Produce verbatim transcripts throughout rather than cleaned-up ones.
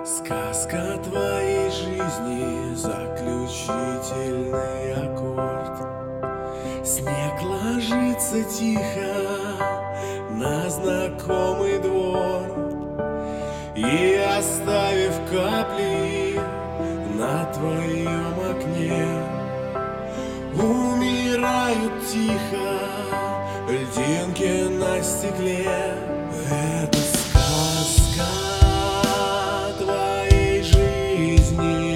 Сказка твоей жизни, заключительный аккорд. Снег ложится тихо на знакомый двор, и, оставив капли на твоем окне, умирают тихо льдинки на стекле. Это сказка твоей жизни.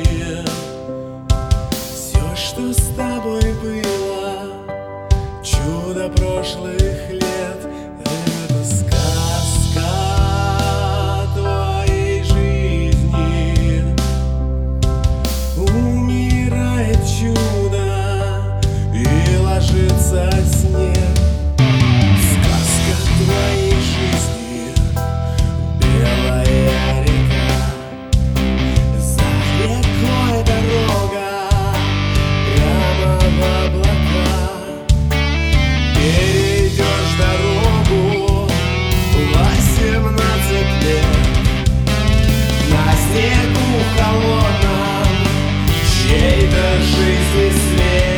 Все, что с тобой было, чудо прошлых лет. Это сказка твоей жизни. Умирает чудо и ложится снег. Сказка твоей жизни, белая река, за рекой дорога прямо в облака. Перейдешь дорогу восемнадцать лет на снегу холодном чьей-то жизни след.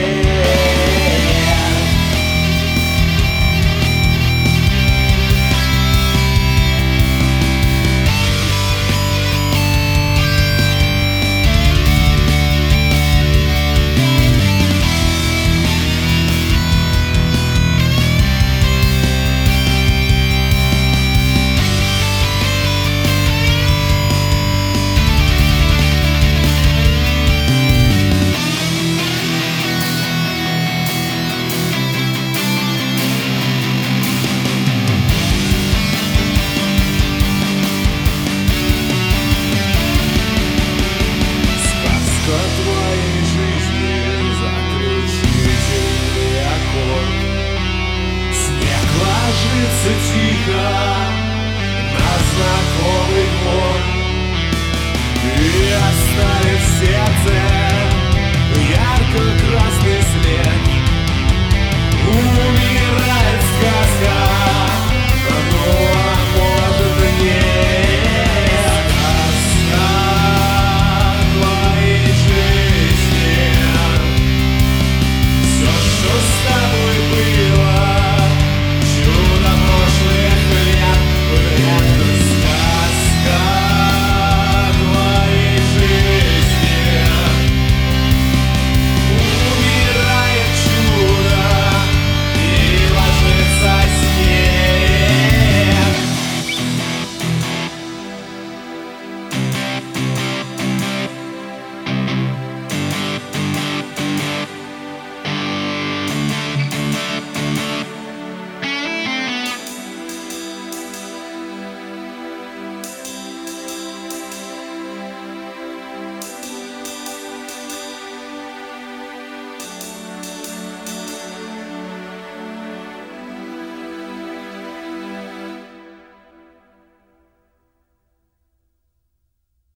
Твоей жизни, заключительный аккорд. Снег ложится тихо на знакомый двор, и, оставив сердце